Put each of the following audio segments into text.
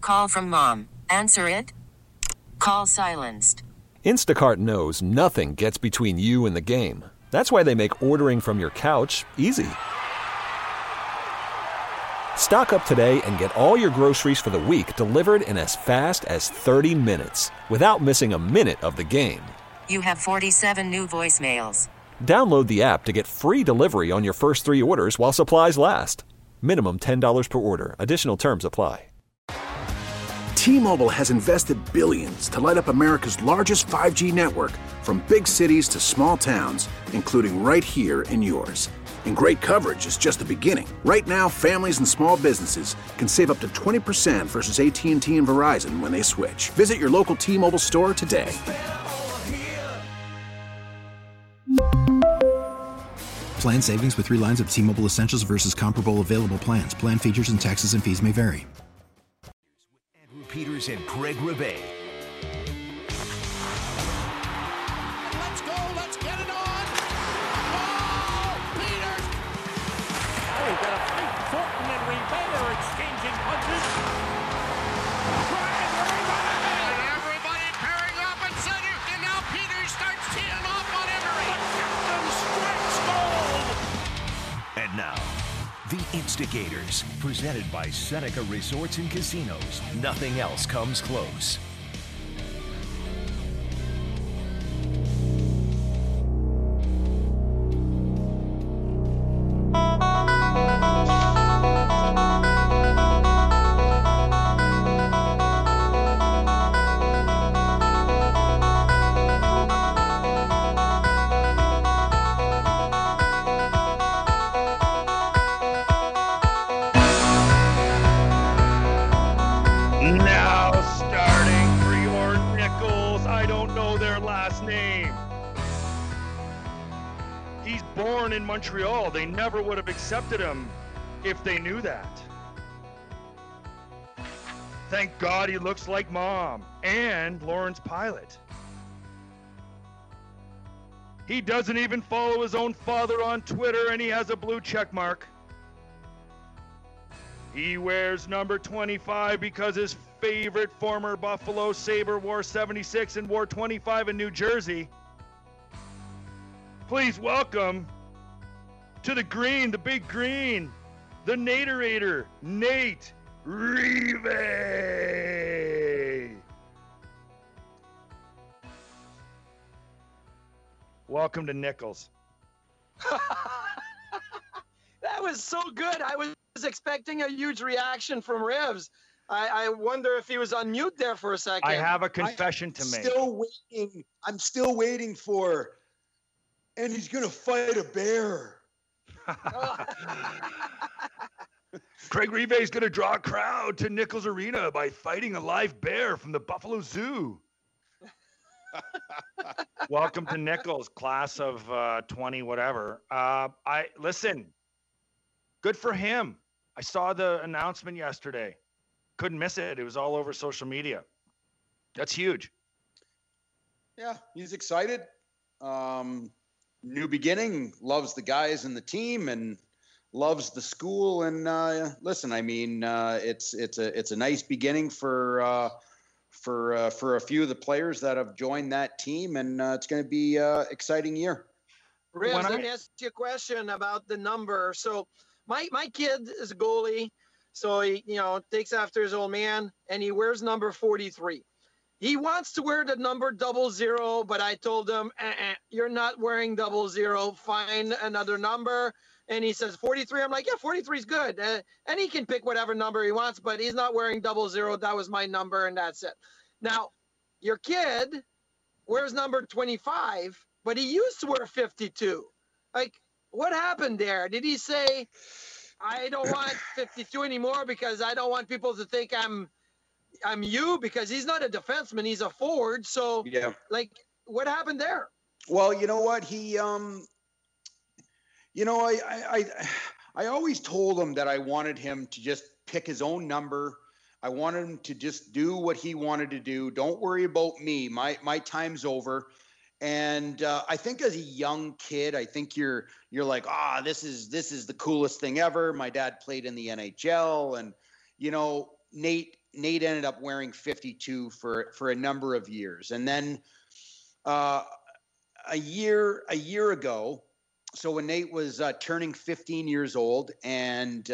Call from mom. Answer it. Call silenced. Instacart knows nothing gets between you and the game. That's why they make ordering from your couch easy. Stock up today and get all your groceries for the week delivered in as fast as 30 minutes without missing a minute of the game. You have 47 new voicemails. Download the app to get free delivery on your first 3 orders while supplies last. Minimum $10 per order. Additional terms apply. T-Mobile has invested billions to light up America's largest 5G network, from big cities to small towns, including right here in yours. And great coverage is just the beginning. Right now, families and small businesses can save up to 20% versus AT&T and Verizon when they switch. Visit your local T-Mobile store today. Plan savings with 3 lines of T-Mobile Essentials versus comparable available plans. Plan features and taxes and fees may vary. Andrew Peters and Greg Rebay. Let's go. Let's get it on. Oh, Peters. Oh, he's got a fight. Thornton and Rebay are exchanging punches. And everybody pairing up at center. And now Peters starts teeing off on Emery. The captain strikes gold. And now, the Instigators, presented by Seneca Resorts and Casinos. Nothing else comes close. Now starting for your Nichols. I don't know their last name. He's born in Montreal. They never would have accepted him if they knew that. Thank God he looks like mom and Lawrence Pilot. He doesn't even follow his own father on Twitter, and he has a blue check mark. He wears number 25 because his favorite former Buffalo Sabre wore 76 and wore 25 in New Jersey. Please welcome to the green, the big green, the Naterator, Nate Reeve. Welcome to Nichols. That was so good. I was expecting a huge reaction from Rivs. I wonder if he was on mute there for a second. I have a confession to make. I'm still waiting for, and he's going to fight a bear. Craig Reeve is going to draw a crowd to Nichols Arena by fighting a live bear from the Buffalo Zoo. Welcome to Nichols, class of 20, whatever. Listen, good for him. I saw the announcement yesterday. Couldn't miss it. It was all over social media. That's huge. Yeah, he's excited. New beginning, loves the guys and the team, and loves the school. And listen, I mean, it's a nice beginning for a few of the players that have joined that team, and it's going to be an exciting year. Rivs, let me ask you a question about the number. So my kid is a goalie, so he takes after his old man, and he wears number 43. He wants to wear the number 00, but I told him, you're not wearing 00. Find another number. And he says 43. I'm like, yeah, 43 is good. And he can pick whatever number he wants, but he's not wearing 00. That was my number, and that's it. Now, your kid wears number 25, but he used to wear 52. Like, what happened there? Did he say, I don't want 52 anymore because I don't want people to think I'm you, because he's not a defenseman, he's a forward. So yeah, like, what happened there? Well, you know what? He I always told him that I wanted him to just pick his own number. I wanted him to just do what he wanted to do. Don't worry about me. My time's over. And I think as a young kid, I think you're like, this is the coolest thing ever. My dad played in the NHL, and Nate Nate ended up wearing 52 for a number of years. And then a year ago, so when Nate was turning 15 years old, and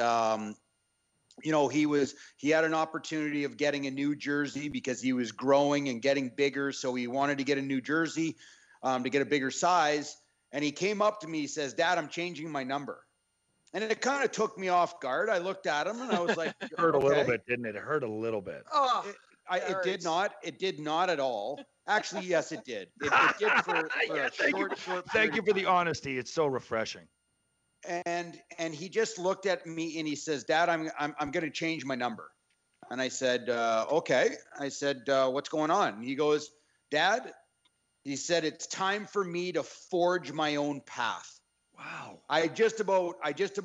he had an opportunity of getting a new jersey because he was growing and getting bigger. So he wanted to get a new jersey to get a bigger size. And he came up to me, he says, "Dad, I'm changing my number." And it kind of took me off guard. I looked at him and I was like, it hurt a little bit, didn't it? It hurt a little bit. Oh, it did not. It did not at all. Actually, yes, it did. It did for Yeah, a short thank you for the honesty. It's so refreshing. And he just looked at me and he says, "Dad, I'm going to change my number." And I said, "Okay." I said, "What's going on?" And he goes, "Dad," he said, "it's time for me to forge my own path." Wow. I just about,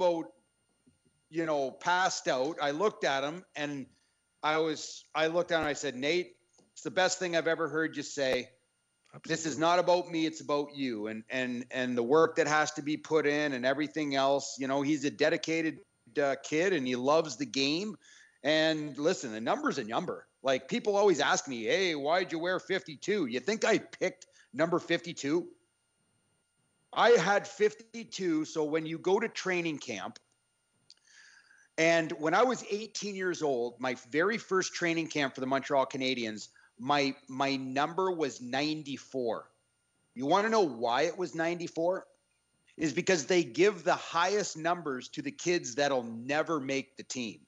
passed out. I looked at him and I looked down and I said, "Nate, it's the best thing I've ever heard you say. Absolutely. This is not about me. It's about you and the work that has to be put in and everything else." He's a dedicated kid and he loves the game. And listen, a number's a number. Like, people always ask me, "Hey, why'd you wear 52? You think I picked number 52? I had 52. So when you go to training camp, and when I was 18 years old, my very first training camp for the Montreal Canadiens, my number was 94. You want to know why it was 94? Is because they give the highest numbers to the kids that'll never make the team.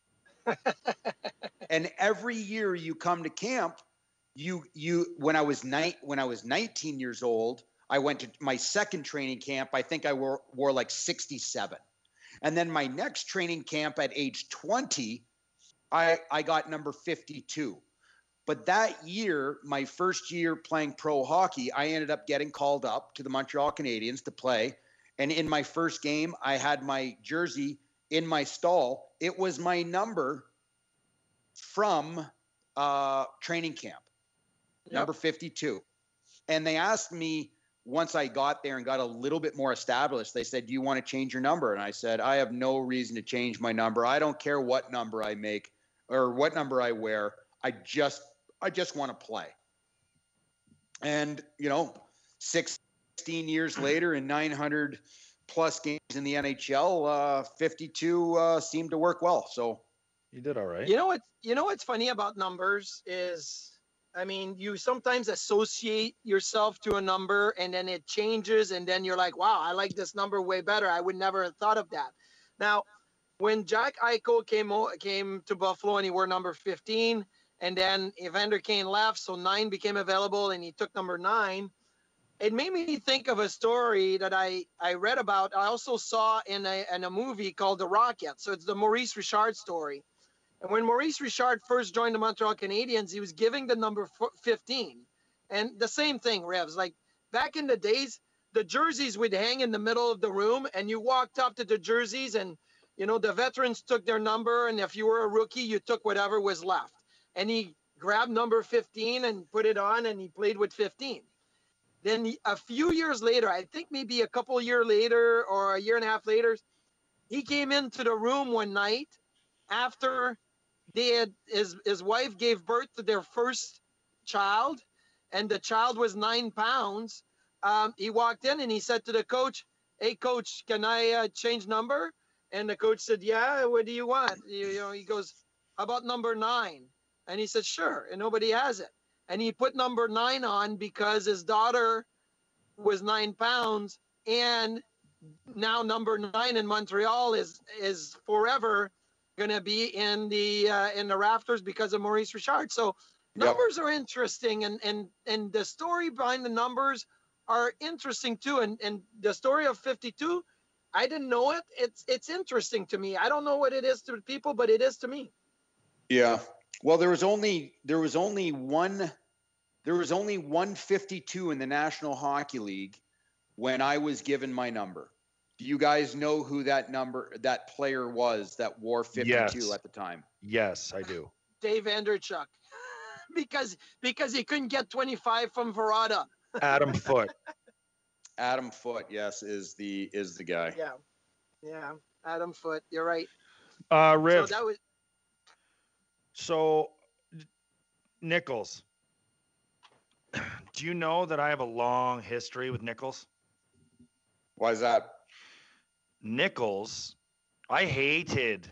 And every year you come to camp, when I was 19 years old, I went to my second training camp. I think I wore like 67. And then my next training camp at age 20, I got number 52. But that year, my first year playing pro hockey, I ended up getting called up to the Montreal Canadiens to play. And in my first game, I had my jersey in my stall. It was my number from training camp, number 52. And they asked me, once I got there and got a little bit more established, they said, "Do you want to change your number?" And I said, "I have no reason to change my number. I don't care what number I make or what number I wear. I just want to play." And, 16 years later and 900 plus games in the NHL, 52 seemed to work well. So you did all right. You know what's funny about numbers is, you sometimes associate yourself to a number and then it changes and then you're like, "Wow, I like this number way better. I would never have thought of that." Now, when Jack Eichel came to Buffalo and he wore number 15, and then Evander Kane left, so 9 became available and he took number 9, it made me think of a story that I read about. I also saw in a movie called The Rocket. So it's the Maurice Richard story. And when Maurice Richard first joined the Montreal Canadiens, he was giving the number 15. And the same thing, Revs. Like, back in the days, the jerseys would hang in the middle of the room, and you walked up to the jerseys, and, the veterans took their number, and if you were a rookie, you took whatever was left. And he grabbed number 15 and put it on, and he played with 15. Then a few years later, I think maybe a couple years later or a year and a half later, he came into the room one night after his wife gave birth to their first child, and the child was 9 pounds. He walked in and he said to the coach, "Hey, coach, can I change number?" And the coach said, "Yeah, what do you want?" He goes, "How about number 9?" And he said, "Sure." And nobody has it. And he put number 9 on because his daughter was 9 pounds, and now number 9 in Montreal is forever going to be in the rafters because of Maurice Richard. So numbers are interesting, and the story behind the numbers are interesting too. And the story of 52, I didn't know it. It's interesting to me. I don't know what it is to people, but it is to me. Yeah. Well, there was only one 52 in the National Hockey League when I was given my number. Do you guys know who that player was that wore 52 at the time? Yes, I do. Dave Andreychuk. because he couldn't get 25 from Verada. Adam Foote. Adam Foote, yes, is the guy. Yeah. Adam Foote. You're right. Riv. So that was. So, Nichols, do you know that I have a long history with Nichols? Why is that? Nichols, I hated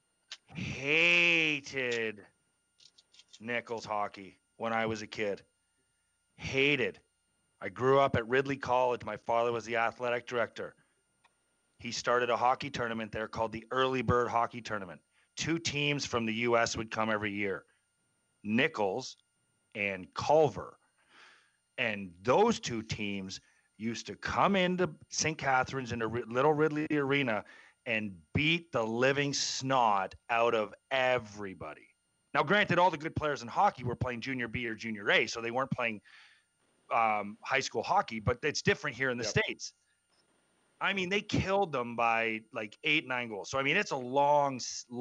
Nichols hockey when I was a kid. Hated. I grew up at Ridley College. My father was the athletic director. He started a hockey tournament there called the Early Bird Hockey Tournament. 2 teams from the U.S. would come every year, Nichols and Culver. And those 2 teams used to come into St. Catharines, into Little Ridley Arena, and beat the living snot out of everybody. Now, granted, all the good players in hockey were playing Junior B or Junior A, so they weren't playing high school hockey, but it's different here in the States. I mean, they killed them by like 8-9 goals. So, I mean, it's a long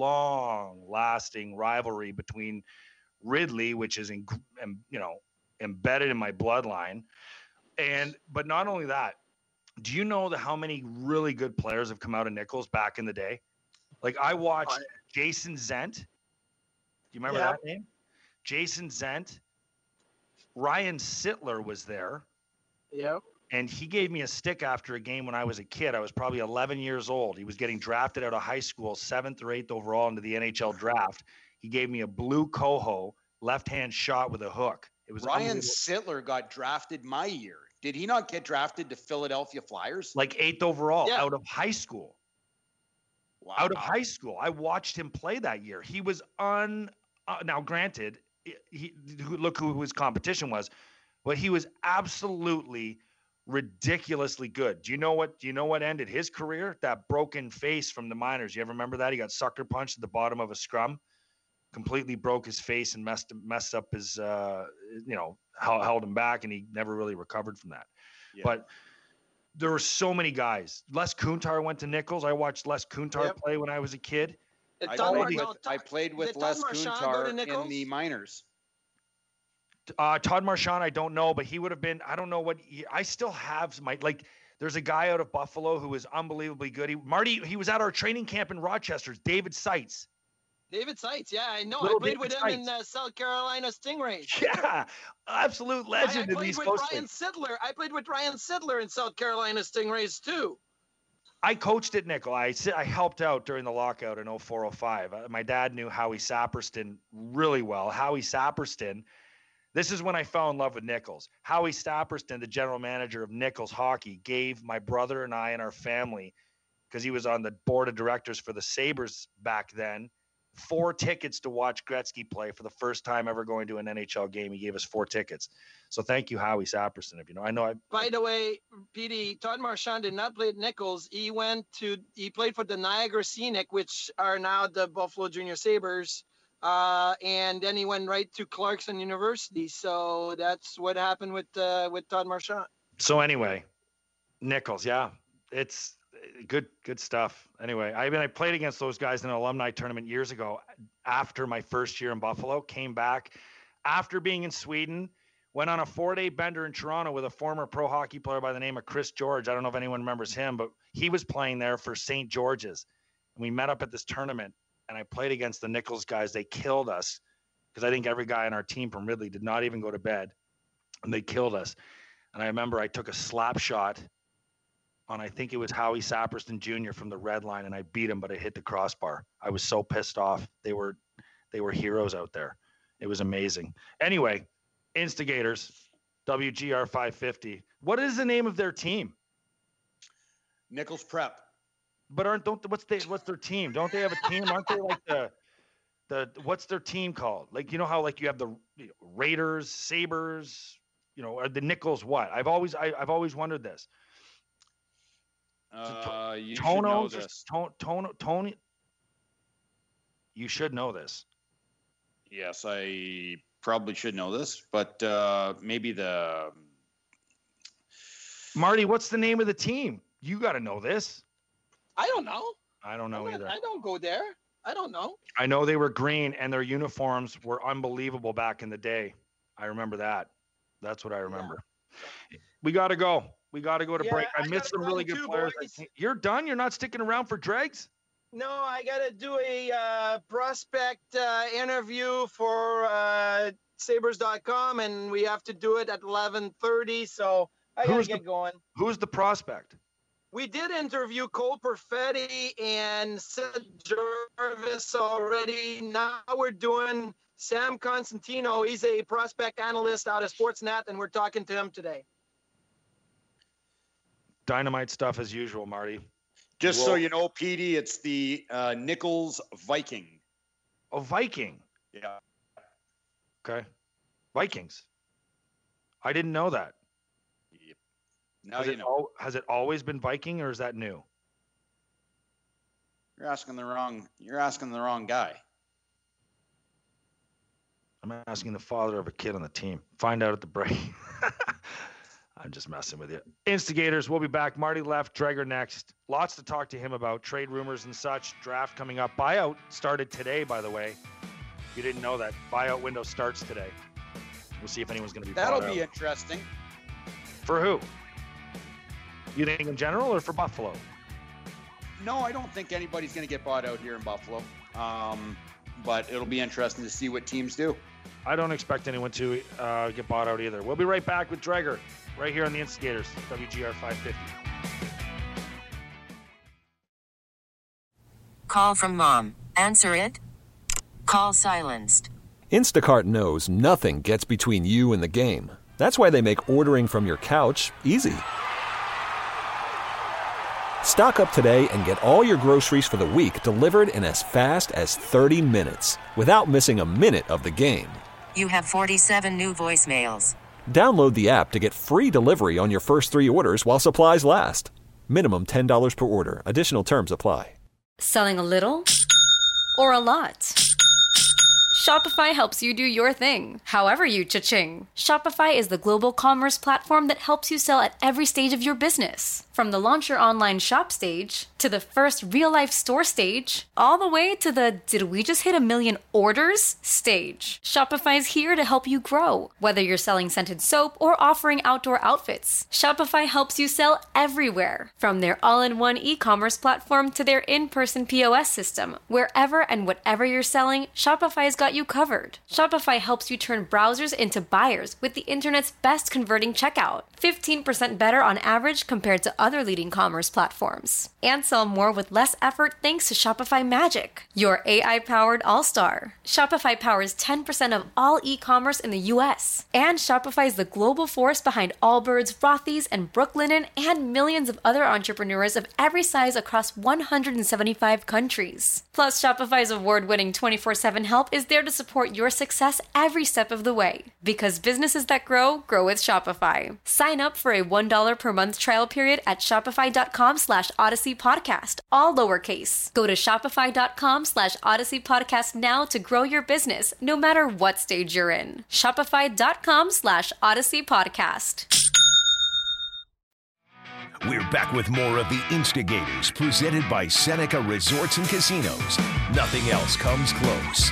lasting rivalry between Ridley, which is, embedded in my bloodline. But not only that, do you know how many really good players have come out of Nichols back in the day? Like, I watched Jason Zent. Do you remember that name? Jason Zent. Ryan Sittler was there. Yep. And he gave me a stick after a game when I was a kid. I was probably 11 years old. He was getting drafted out of high school, 7th or 8th overall into the NHL draft. He gave me a blue Coho left-hand shot with a hook. It was Ryan Sittler got drafted my year. Did he not get drafted to Philadelphia Flyers? Like 8th overall out of high school. Wow. Out of high school. I watched him play that year. He was now granted, look who his competition was, but he was absolutely ridiculously good. Do you know what ended his career? That broken face from the minors. You ever remember that? He got sucker punched at the bottom of a scrum, completely broke his face and messed up his held him back, and he never really recovered from that. Yeah. But there were so many guys. Les Kuntar went to Nichols. I watched Les Kuntar play when I was a kid. I played with Les Kuntar in the minors. Todd Marchand, I don't know, but he would have been, I don't know what, I still have there's a guy out of Buffalo who was unbelievably good. He was at our training camp in Rochester, David Seitz. David Seitz, yeah, I know. I played with him in South Carolina Stingrays. Yeah, absolute legend. I played with Ryan Sittler in South Carolina Stingrays too. I coached at Nickel. I helped out during the lockout in 04-05. My dad knew Howie Saperston really well. Howie Saperston, this is when I fell in love with Nichols. Howie Saperston, the general manager of Nichols Hockey, gave my brother and I and our family, because he was on the board of directors for the Sabres back then, 4 tickets to watch Gretzky play for the first time ever going to an NHL game. He gave us 4 tickets. So thank you, Howie Saperston. If you know, By the way, PD, Todd Marchand did not play at Nichols. He played for the Niagara Scenic, which are now the Buffalo Junior Sabres. And then he went right to Clarkson University. So that's what happened with Todd Marchand. So anyway, Nichols, yeah, it's good stuff. Anyway, I played against those guys in an alumni tournament years ago after my first year in Buffalo, came back after being in Sweden, went on a 4-day bender in Toronto with a former pro hockey player by the name of Chris George. I don't know if anyone remembers him, but he was playing there for St. George's. And we met up at this tournament, and I played against the Nichols guys. They killed us because I think every guy on our team from Ridley did not even go to bed, and they killed us. And I remember I took a slap shot on, I think it was Howie Saperston Jr. from the red line, and I beat him, but I hit the crossbar. I was so pissed off. They were heroes out there. It was amazing. Anyway, Instigators, WGR 550. What is the name of their team? Nichols Prep. But what's their team? Don't they have a team? Aren't they like the what's their team called? Like, you know how like you have the Raiders, Sabres, are the Nichols what? I've always wondered this. You should know this. Tony. You should know this. Yes, I probably should know this, but maybe the Marty. What's the name of the team? You got to know this. I don't know. I don't know either. I don't go there. I don't know. I know they were green, and their uniforms were unbelievable back in the day. I remember that. That's what I remember. Yeah. We got to go. We got to go to break. I missed some really good players. You're done? You're not sticking around for dregs? No, I got to do a prospect interview for Sabres.com, and we have to do it at 11:30, so I got to get going. Who's the prospect? We did interview Cole Perfetti and Sid Jarvis already. Now we're doing Sam Constantino. He's a prospect analyst out of Sportsnet, and we're talking to him today. Dynamite stuff as usual, Marty. Just so you know, Petey, it's the Nichols Viking. Oh, Viking. Yeah. Okay. Vikings. I didn't know that. Yep. Now you know. Has it always been Viking, or is that new? You're asking the wrong guy. I'm asking the father of a kid on the team. Find out at the break. I'm just messing with you. Instigators, we'll be back. Marty left, Dreger next. Lots to talk to him about. Trade rumors and such. Draft coming up. Buyout started today, by the way. You didn't know that. Buyout window starts today. We'll see if anyone's going to be bought out. That'll be interesting. For who? You think in general or for Buffalo? No, I don't think anybody's going to get bought out here in Buffalo. But it'll be interesting to see what teams do. I don't expect anyone to get bought out either. We'll be right back with Dreger right here on the Instigators, WGR 550. Call from mom. Answer it. Call silenced. Instacart knows nothing gets between you and the game. That's why they make ordering from your couch easy. Stock up today and get all your groceries for the week delivered in as fast as 30 minutes without missing a minute of the game. You have 47 new voicemails. Download the app to get free delivery on your first 3 orders while supplies last. Minimum $10 per order. Additional terms apply. Selling a little or a lot? Shopify helps you do your thing, however you cha-ching. Shopify is the global commerce platform that helps you sell at every stage of your business. From the launch your online shop stage, to the first real-life store stage, all the way to the did we just hit 1 million orders stage. Shopify is here to help you grow. Whether you're selling scented soap or offering outdoor outfits, Shopify helps you sell everywhere. From their all-in-one e-commerce platform to their in-person POS system, wherever and whatever you're selling, Shopify's got you covered. Shopify helps you turn browsers into buyers with the internet's best converting checkout. 15% better on average compared to other leading commerce platforms. And sell more with less effort thanks to Shopify Magic, your AI-powered all-star. Shopify powers 10% of all e-commerce in the US. And Shopify is the global force behind Allbirds, Rothy's, and Brooklinen, and millions of other entrepreneurs of every size across 175 countries. Plus, Shopify's award-winning 24/7 help is there to support your success every step of the way. Because businesses that grow, grow with Shopify. Sign up for a $1 per month trial period at shopify.com/Odyssey Podcast, all lowercase. Go to shopify.com/Odyssey Podcast now to grow your business, no matter what stage you're in. Shopify.com/Odyssey Podcast. We're back with more of the Instigators, presented by Seneca Resorts and Casinos. Nothing else comes close.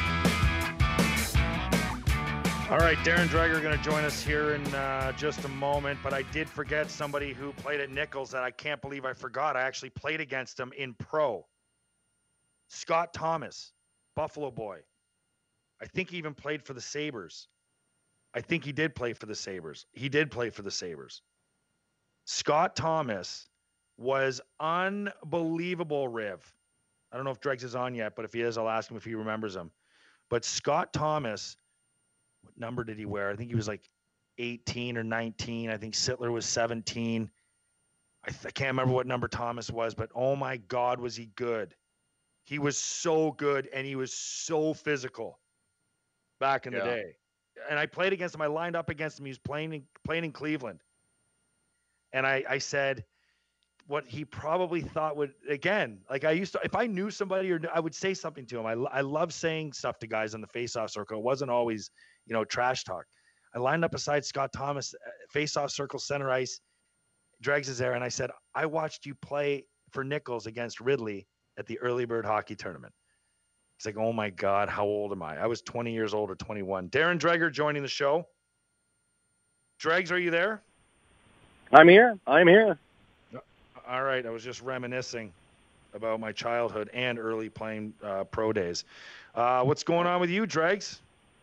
All right, Darren Dreger going to join us here in just a moment, but I did forget somebody who played at Nichols that I can't believe I forgot. I actually played against him in pro. Scott Thomas, Buffalo boy. I think he even played for the Sabres. I think he did play for the Sabres. He did play for the Sabres. Scott Thomas was unbelievable, Riv. I don't know if Dregs is on yet, but if he is, I'll ask him if he remembers him. But Scott Thomas, what number did he wear? I think he was like 18 or 19. I think Sittler was 17. I can't remember what number Thomas was, but oh my God, was he good. He was so good, and he was so physical back in the day. And I played against him. I lined up against him. He was playing in Cleveland. And I said what he probably thought would, again, like I used to, if I knew somebody, or I would say something to him. I love saying stuff to guys on the faceoff circle. It wasn't always, trash talk. I lined up beside Scott Thomas, faceoff circle, center ice. Dregs is there. And I said, I watched you play for Nichols against Ridley at the early bird hockey tournament. He's like, oh my God, how old am I? I was 20 years old or 21. Darren Dreger joining the show. Dregs, are you there? I'm here. All right. I was just reminiscing. about my childhood and early playing pro days. What's going on with you, Dregs?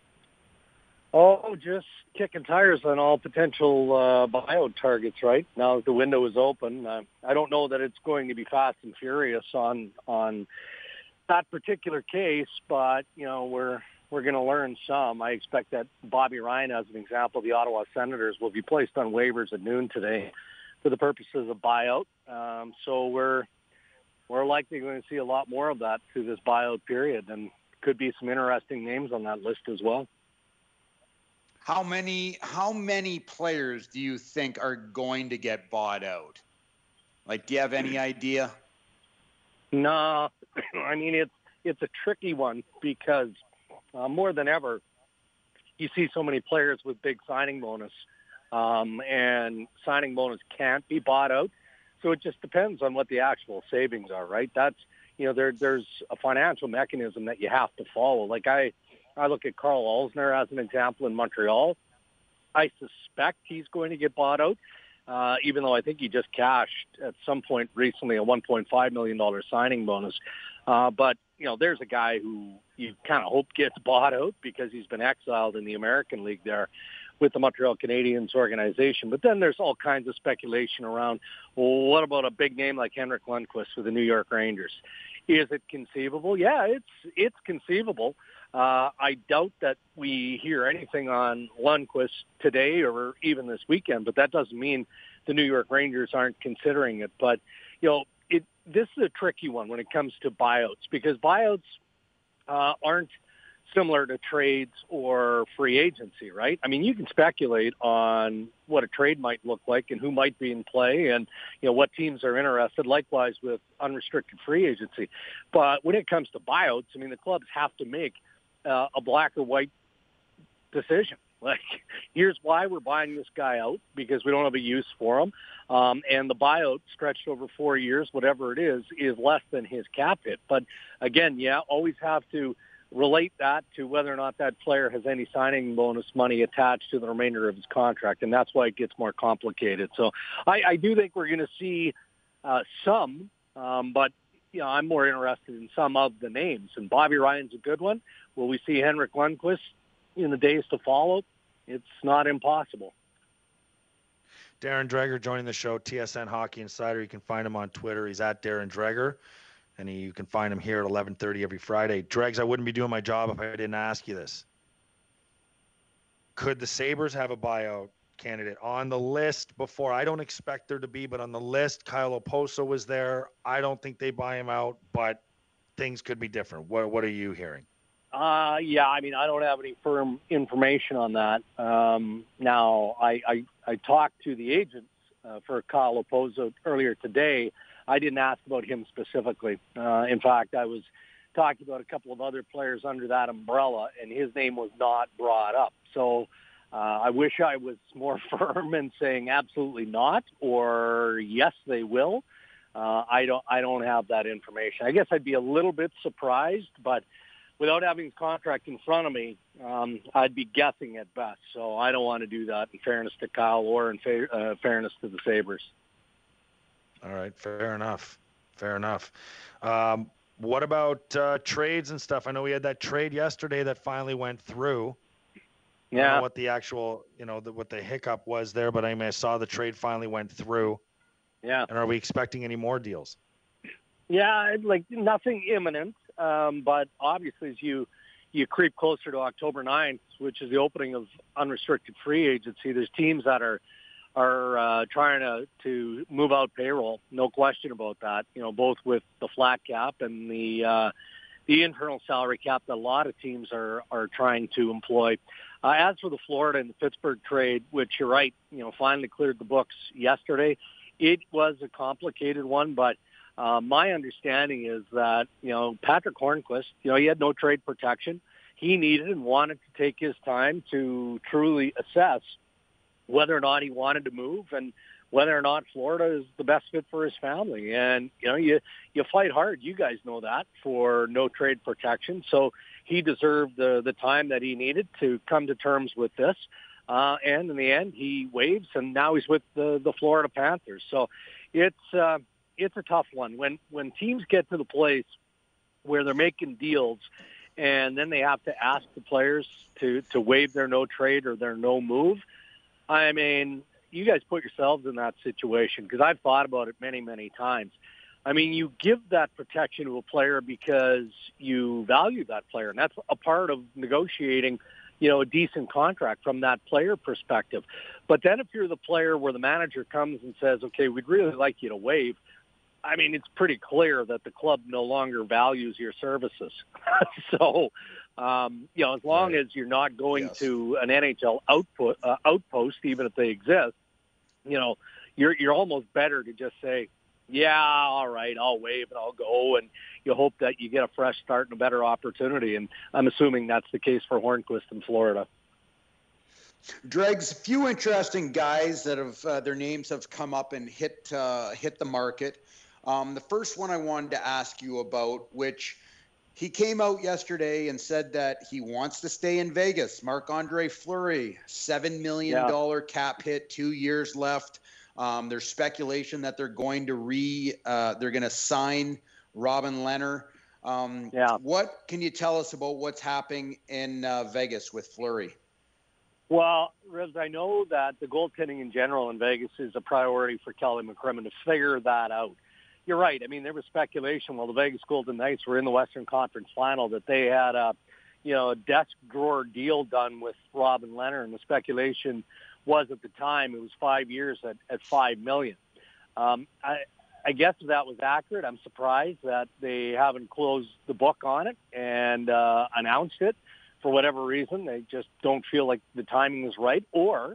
Oh, just kicking tires on all potential buyout targets right now that the window is open. I don't know that it's going to be fast and furious on that particular case, but, you know, we're going to learn some. I expect that Bobby Ryan, as an example, the Ottawa Senators, will be placed on waivers at noon today for the purposes of buyout. So we're likely going to see a lot more of that through this buyout period, and could be some interesting names on that list as well. How many players do you think are going to get bought out? Like, do you have any idea? No, I mean, it's a tricky one because more than ever, you see so many players with big signing bonus, and signing bonus can't be bought out. So it just depends on what the actual savings are, right? That's, you know, there's a financial mechanism that you have to follow. Like I look at Carl Alzner as an example in Montreal. I suspect he's going to get bought out, even though I think he just cashed at some point recently a $1.5 million signing bonus. But, you know, there's a guy who you kind of hope gets bought out because he's been exiled in the American League there with the Montreal Canadiens organization. But then there's all kinds of speculation around, well, what about a big name like Henrik Lundqvist with the New York Rangers? Is it conceivable? Yeah, it's conceivable. I doubt that we hear anything on Lundqvist today or even this weekend, but that doesn't mean the New York Rangers aren't considering it. But, you know, this is a tricky one when it comes to buyouts, because buyouts aren't similar to trades or free agency, right? I mean, you can speculate on what a trade might look like and who might be in play and, you know, what teams are interested, likewise with unrestricted free agency. But when it comes to buyouts, I mean, the clubs have to make a black or white decision. Like, here's why we're buying this guy out, because we don't have a use for him. And the buyout stretched over 4 years, whatever it is less than his cap hit. But again, always have to relate that to whether or not that player has any signing bonus money attached to the remainder of his contract. And that's why it gets more complicated. So I do think we're going to see some, but, you know, I'm more interested in some of the names. And Bobby Ryan's a good one. Will we see Henrik Lundqvist in the days to follow? It's not impossible. Darren Dreger joining the show, TSN Hockey Insider. You can find him on Twitter. He's at Darren Dreger, and you can find him here at 11:30 every Friday. Dregs, I wouldn't be doing my job if I didn't ask you this. Could the Sabres have a buyout candidate on the list before? I don't expect there to be, but on the list, Kyle Oposo was there. I don't think they buy him out, but things could be different. What are you hearing? Yeah, I mean, I don't have any firm information on that. Now, I talked to the agents for Kyle Oposo earlier today. I didn't ask about him specifically. In fact, I was talking about a couple of other players under that umbrella, and his name was not brought up. So I wish I was more firm in saying absolutely not or yes, they will. I don't have that information. I guess I'd be a little bit surprised, but without having his contract in front of me, I'd be guessing at best. So I don't want to do that, in fairness to Kyle or in fairness to the Sabres. All right, fair enough. What about trades and stuff? I know we had that trade yesterday that finally went through. Yeah. I don't know what the actual, what the hiccup was there, but I saw the trade finally went through. Yeah. And are we expecting any more deals? Yeah, like nothing imminent. But obviously, as you creep closer to October 9th, which is the opening of unrestricted free agency, there's teams that are trying to move out payroll. No question about that. You know, both with the flat cap and the internal salary cap that a lot of teams are trying to employ. As for the Florida and the Pittsburgh trade, which you're right, finally cleared the books yesterday, it was a complicated one, but my understanding is that, Patrick Hornqvist, he had no trade protection. He needed and wanted to take his time to truly assess whether or not he wanted to move and whether or not Florida is the best fit for his family. And, you fight hard. You guys know that, for no trade protection. So he deserved the time that he needed to come to terms with this. And in the end, he waives, and now he's with the Florida Panthers. So it's it's a tough one. When teams get to the place where they're making deals and then they have to ask the players to waive their no trade or their no move, I mean, you guys put yourselves in that situation because I've thought about it many, many times. I mean, you give that protection to a player because you value that player, and that's a part of negotiating, a decent contract from that player perspective. But then if you're the player where the manager comes and says, okay, we'd really like you to waive, I mean, it's pretty clear that the club no longer values your services. So, as long as you're not going to an NHL outpost, even if they exist, you're almost better to just say, yeah, all right, I'll waive and I'll go, and you hope that you get a fresh start and a better opportunity. And I'm assuming that's the case for Hornqvist in Florida. Dregs, a few interesting guys that have their names have come up and hit the market. The first one I wanted to ask you about, which he came out yesterday and said that he wants to stay in Vegas. Marc-Andre Fleury, $7 million cap hit, 2 years left. There's speculation that they're going to sign Robin Lehner. What can you tell us about what's happening in Vegas with Fleury? Well, Rivs, I know that the goaltending in general in Vegas is a priority for Kelly McCrimmon to figure that out. You're right. I mean, there was speculation while the Vegas Golden Knights were in the Western Conference Final that they had a desk drawer deal done with Robin Lehner, and the speculation was at the time it was 5 years at $5 million. I guess if that was accurate, I'm surprised that they haven't closed the book on it and announced it for whatever reason. They just don't feel like the timing is right, or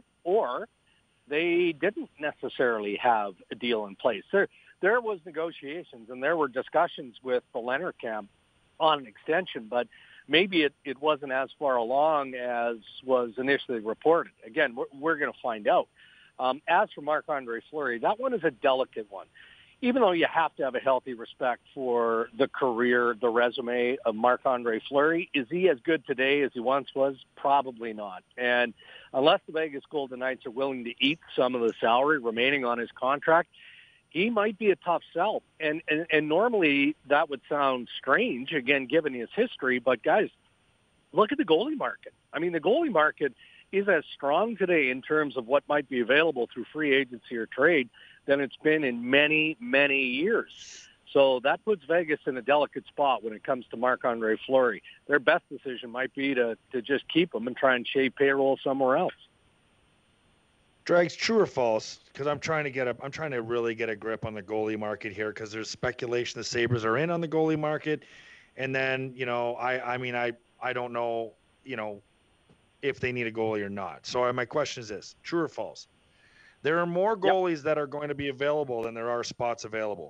they didn't necessarily have a deal in place. There was negotiations and there were discussions with the Lehner camp on an extension, but maybe it wasn't as far along as was initially reported. Again, we're going to find out. As for Marc-Andre Fleury, that one is a delicate one. Even though you have to have a healthy respect for the career, the resume of Marc-Andre Fleury, is he as good today as he once was? Probably not. And unless the Vegas Golden Knights are willing to eat some of the salary remaining on his contract, he might be a tough sell. And normally that would sound strange, again, given his history. But, guys, look at the goalie market. I mean, the goalie market is as strong today in terms of what might be available through free agency or trade than it's been in many, many years. So that puts Vegas in a delicate spot when it comes to Marc-Andre Fleury. Their best decision might be to just keep him and try and shave payroll somewhere else. Dregs, true or false? Because I'm trying to really get a grip on the goalie market here, because there's speculation the Sabres are in on the goalie market, and then I don't know if they need a goalie or not. So my question is this: true or false? There are more goalies that are going to be available than there are spots available.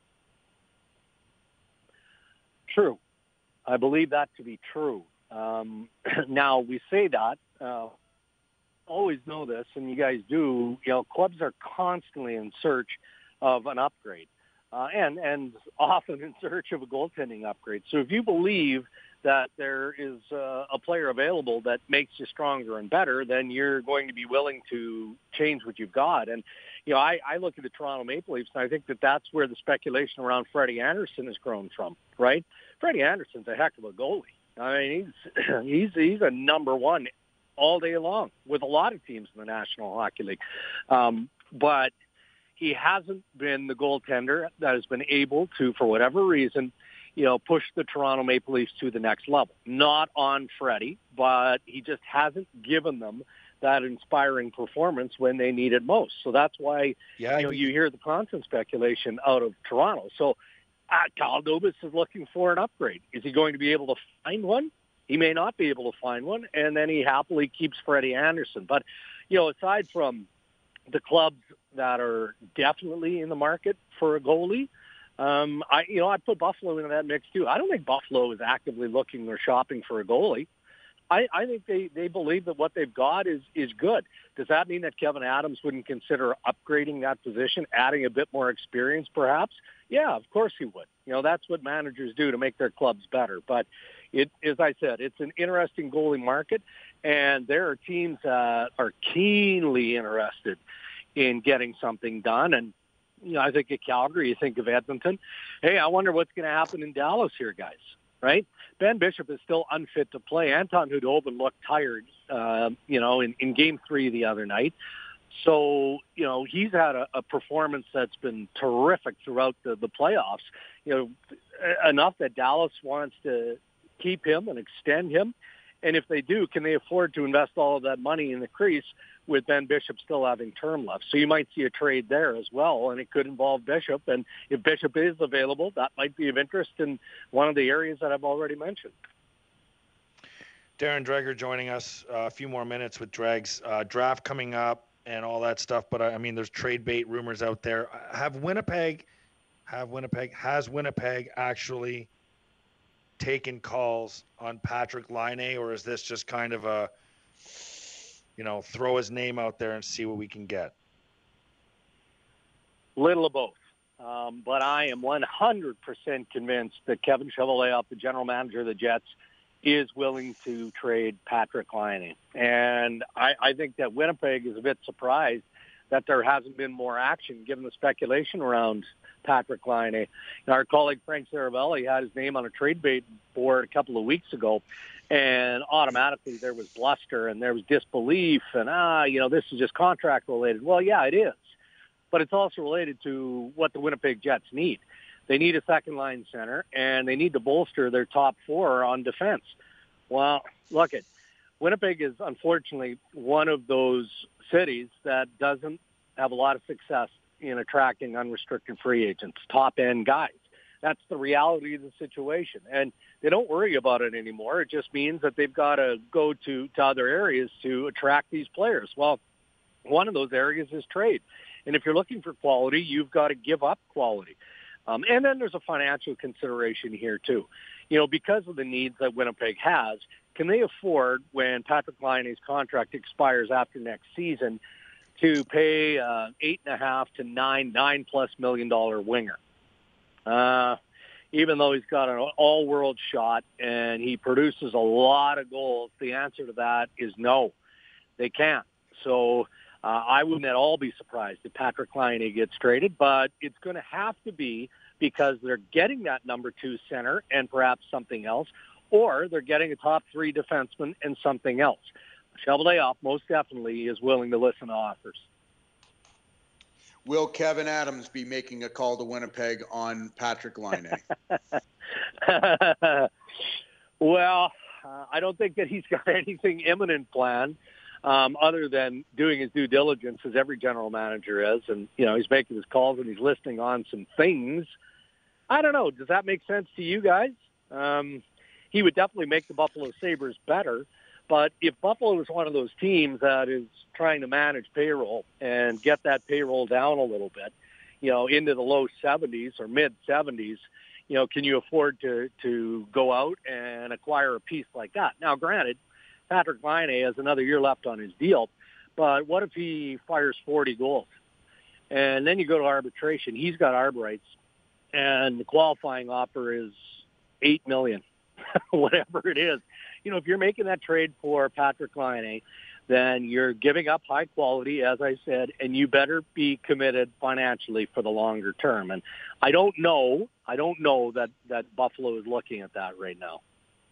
True. I believe that to be true. Now, we say that. Always know this, and you guys do, clubs are constantly in search of an upgrade and often in search of a goaltending upgrade. So if you believe that there is a player available that makes you stronger and better, then you're going to be willing to change what you've got. And, I look at the Toronto Maple Leafs, and I think that that's where the speculation around Freddie Anderson has grown from, right? Freddie Anderson's a heck of a goalie. I mean, he's a number one all day long with a lot of teams in the National Hockey League. But he hasn't been the goaltender that has been able to, for whatever reason, push the Toronto Maple Leafs to the next level. Not on Freddie, but he just hasn't given them that inspiring performance when they need it most. So that's why you hear the constant speculation out of Toronto. So Kyle Dubas is looking for an upgrade. Is he going to be able to find one? He may not be able to find one, and then he happily keeps Freddie Anderson. But, aside from the clubs that are definitely in the market for a goalie, I put Buffalo into that mix too. I don't think Buffalo is actively looking or shopping for a goalie. I think they believe that what they've got is good. Does that mean that Kevin Adams wouldn't consider upgrading that position, adding a bit more experience perhaps? Yeah, of course he would. That's what managers do to make their clubs better. But as I said, it's an interesting goalie market, and there are teams that are keenly interested in getting something done. And, I think of Calgary, you think of Edmonton. Hey, I wonder what's going to happen in Dallas here, guys, right? Ben Bishop is still unfit to play. Anton Khudobin looked tired, in Game 3 the other night. So, he's had a performance that's been terrific throughout the playoffs, enough that Dallas wants to keep him and extend him. And if they do, can they afford to invest all of that money in the crease with Ben Bishop still having term left? So you might see a trade there as well, and it could involve Bishop. And if Bishop is available, that might be of interest in one of the areas that I've already mentioned. Darren Dreger joining us. A few more minutes with Dregs. Draft coming up and all that stuff. But, there's trade bait rumors out there. Has Winnipeg actually taken calls on Patrik Laine, or is this just kind of a, throw his name out there and see what we can get? Little of both. But I am 100% convinced that Kevin Cheveldayoff, the general manager of the Jets, is willing to trade Patrik Laine. And I think that Winnipeg is a bit surprised that there hasn't been more action given the speculation around Patrik Laine. Our colleague Frank Saravelli had his name on a trade bait board a couple of weeks ago, and automatically there was bluster and there was disbelief and, this is just contract related. Well, yeah, it is. But it's also related to what the Winnipeg Jets need. They need a second-line center, and they need to bolster their top four on defense. Well, look, Winnipeg is unfortunately one of those cities that doesn't have a lot of success in attracting unrestricted free agents, top-end guys. That's the reality of the situation. And they don't worry about it anymore. It just means that they've got to go to other areas to attract these players. Well, one of those areas is trade. And if you're looking for quality, you've got to give up quality. And then there's a financial consideration here, too. Because of the needs that Winnipeg has, can they afford, when Patrik Laine's contract expires after next season, to pay $8.5 to $9+ million winger? Even though he's got an all-world shot and he produces a lot of goals, the answer to that is no. They can't. So I wouldn't at all be surprised if Patrik Laine gets traded, but it's going to have to be because they're getting that number 2 center and perhaps something else, or they're getting a top 3 defenseman and something else. Cheveldayoff most definitely is willing to listen to offers. Will Kevin Adams be making a call to Winnipeg on Patrik Laine? Well, I don't think that he's got anything imminent planned. Other than doing his due diligence, as every general manager is, and he's making his calls and he's listing on some things. I don't know. Does that make sense to you guys? He would definitely make the Buffalo Sabres better, but if Buffalo is one of those teams that is trying to manage payroll and get that payroll down a little bit, into the low 70s or mid 70s, can you afford to go out and acquire a piece like that? Now, granted, Patrik Laine has another year left on his deal, but what if he fires 40 goals? And then you go to arbitration. He's got arb rights, and the qualifying offer is $8 million, whatever it is. If you're making that trade for Patrik Laine, then you're giving up high quality, as I said, and you better be committed financially for the longer term. And I don't know that Buffalo is looking at that right now.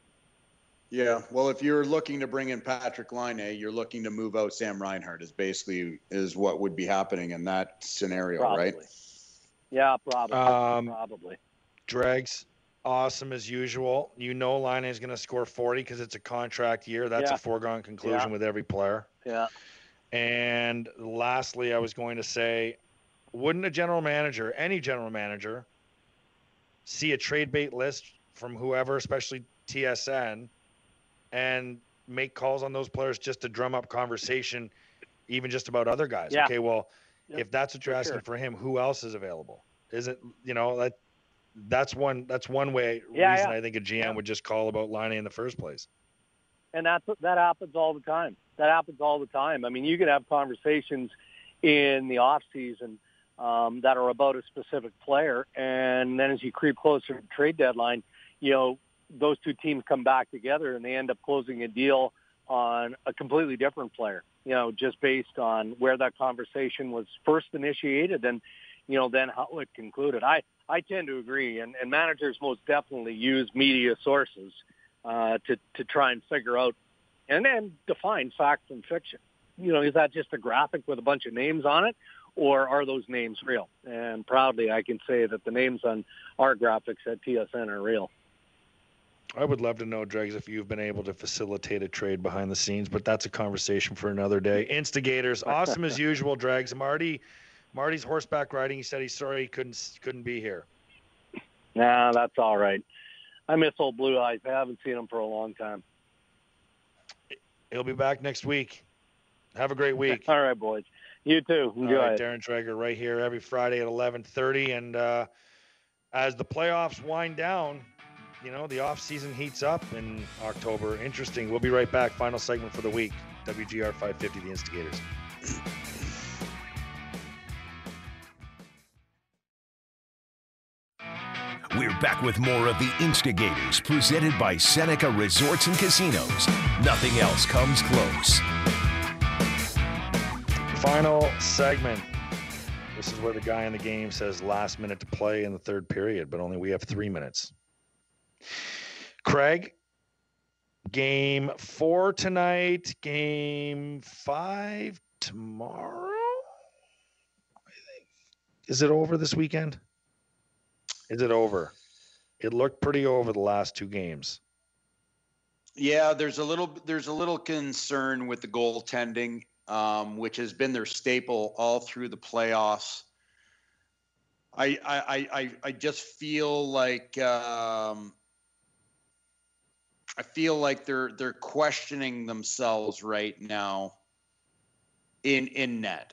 Yeah, well, if you're looking to bring in Patrik Laine, you're looking to move out Sam Reinhart is what would be happening in that scenario, probably. Right? Yeah, probably. Dregs, awesome as usual. Laine is going to score 40 because it's a contract year. That's a foregone conclusion with every player. Yeah. And lastly, I was going to say, wouldn't a general manager, any general manager, see a trade bait list from whoever, especially TSN, and make calls on those players just to drum up conversation, even just about other guys? Yeah. Okay, well, if that's what you're asking for him, who else is available? Is it, that's one way reason I think a GM would just call about Laine in the first place. And that happens all the time. I mean, you could have conversations in the off season that are about a specific player, and then as you creep closer to the trade deadline, those two teams come back together and they end up closing a deal on a completely different player, just based on where that conversation was first initiated. And, than how it concluded. I tend to agree, and managers most definitely use media sources to try and figure out and then define fact from fiction. Is that just a graphic with a bunch of names on it, or are those names real? And proudly, I can say that the names on our graphics at TSN are real. I would love to know, Dregs, if you've been able to facilitate a trade behind the scenes, but that's a conversation for another day. Instigators, awesome as usual, Dregs. Marty's horseback riding. He said he's sorry he couldn't be here. Nah, that's all right. I miss old Blue Eyes. I haven't seen him for a long time. He'll be back next week. Have a great week. All right, boys. You too. Enjoy it. Darren Dreger right here every Friday at 11:30. And as the playoffs wind down, the off-season heats up in October. Interesting. We'll be right back. Final segment for the week. WGR 550, The Instigators. We're back with more of The Instigators, presented by Seneca Resorts and Casinos. Nothing else comes close. Final segment. This is where the guy in the game says last minute to play in the third period, but only we have 3 minutes. Craig, game 4 tonight, game 5 tomorrow, I think. Is it over this weekend? Is it over? It looked pretty over the last 2 games. Yeah, there's a little concern with the goaltending, which has been their staple all through the playoffs. I just feel like they're questioning themselves right now in net.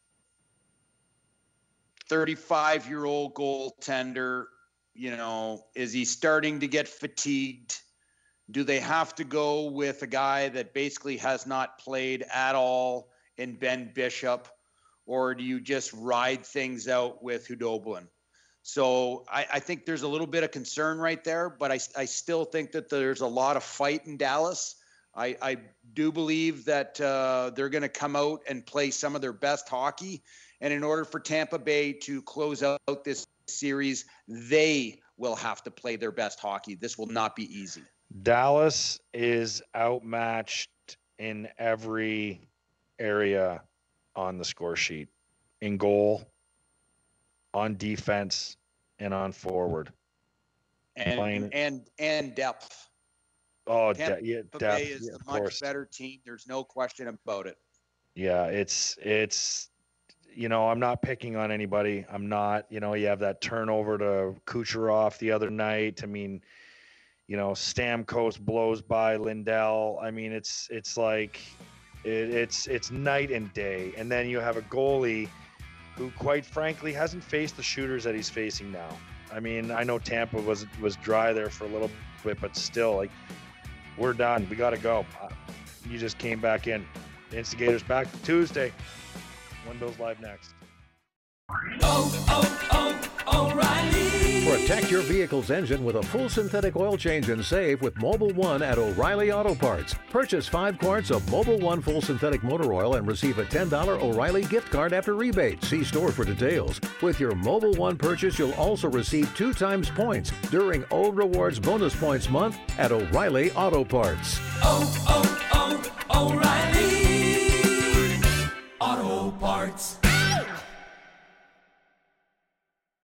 35-year-old goaltender, is he starting to get fatigued? Do they have to go with a guy that basically has not played at all in Ben Bishop, or do you just ride things out with Hudobin? So I think there's a little bit of concern right there, but I still think that there's a lot of fight in Dallas. I do believe that they're going to come out and play some of their best hockey. And in order for Tampa Bay to close out this series, they will have to play their best hockey. This will not be easy. Dallas is outmatched in every area on the score sheet. In goal, on defense, and on forward. And depth. Oh, Tampa depth. Bay is a much better team. There's no question about it. Yeah, it's I'm not picking on anybody. I'm not, you have that turnover to Kucherov the other night. I mean, Stamkos blows by Lindell. I mean, it's like it's night and day. And then you have a goalie who, quite frankly, hasn't faced the shooters that he's facing now. I mean, I know Tampa was dry there for a little bit, but still, we're done. We got to go. You just came back in. The Instigators back Tuesday. Windows Live next. O'Reilly. Protect your vehicle's engine with a full synthetic oil change and save with Mobil 1 at O'Reilly Auto Parts. Purchase 5 quarts of Mobil 1 full synthetic motor oil and receive a $10 O'Reilly gift card after rebate. See store for details. With your Mobil 1 purchase, you'll also receive 2 times points during O Rewards Bonus Points Month at O'Reilly Auto Parts. O'Reilly.